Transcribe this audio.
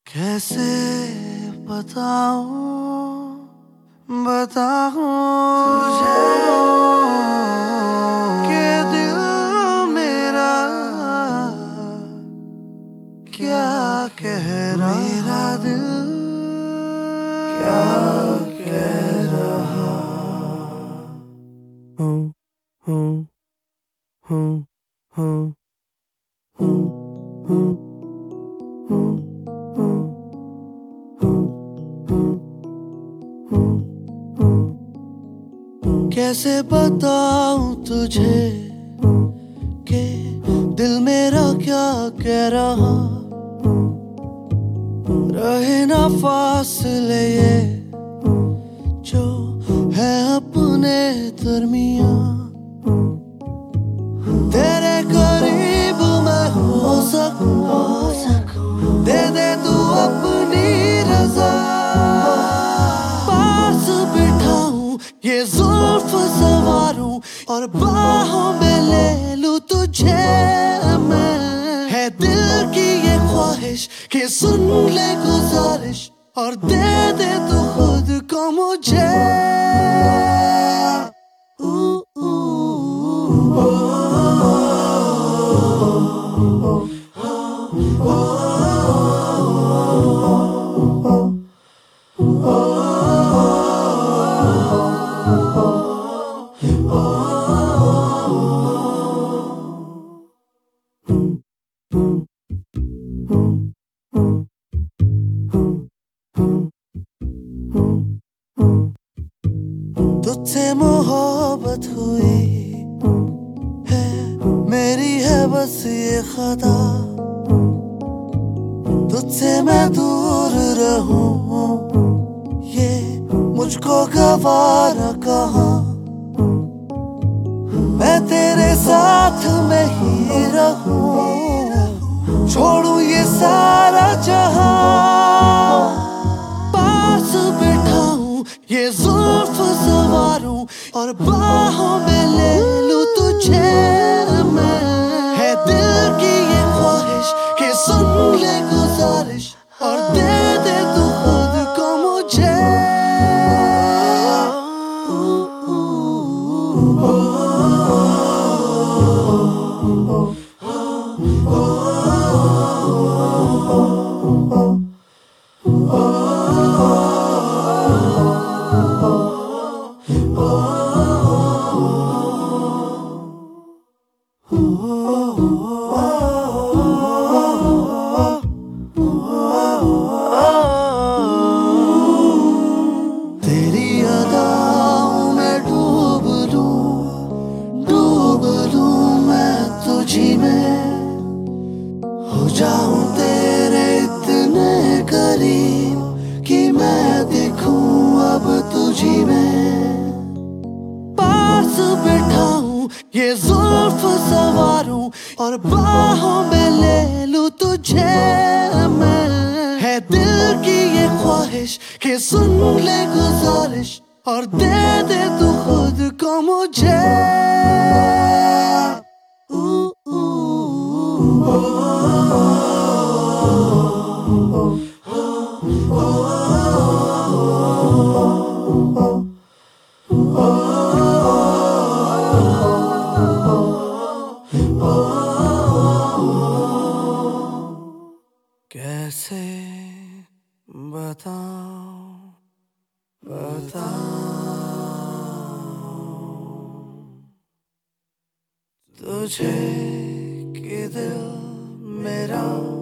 कैसे बताऊं तुझे कि दिल मेरा क्या कह रहा, मेरा दिल क्या कह रहा। कैसे बताऊं तुझे कि दिल मेरा क्या कह रहा। रहे ना फासले ये जो है अपने दरमियां। तेरे करीब मैं हो सकूं, दे दे तू अपनी रज़ा। पास बिठाऊं ये जुल्फ सवारूं और बाहों में ले लूं तुझे मैं। है दिल की ये ख्वाहिश कि सुन ले गुजारिश और दे दे तू खुद को मुझे। तुझसे मोहब्बत हुई है, मेरी है बस ये खता। तुझसे मैं दूर रहूं ये मुझको गवारा कहाँ। मैं तेरे साथ में ही रहूं, छोड़ूं ये सारा जहां। पास बिठाऊं ये जुल्फ सवारूं और बाहों में ले लूं तुझे मैं। है दिल की ये ख्वाहिश कि सुन ले गुजारिश और दे दे तू खुद को मुझे। तेरी अदाओं में डूब लूं मैं तुझी में। हो जाऊं तेरे इतने करीब कि मैं दिखूं अब तुझी में। पास बिठाऊं ये जुल्फ सवारूं और बाहों में ले लूं तुझे मैं। है दिल की ये ख्वाहिश कि सुन ले गुजारिश और दे दे तू खुद को मुझे। कैसे बताऊं तुझे कि दिल मेरा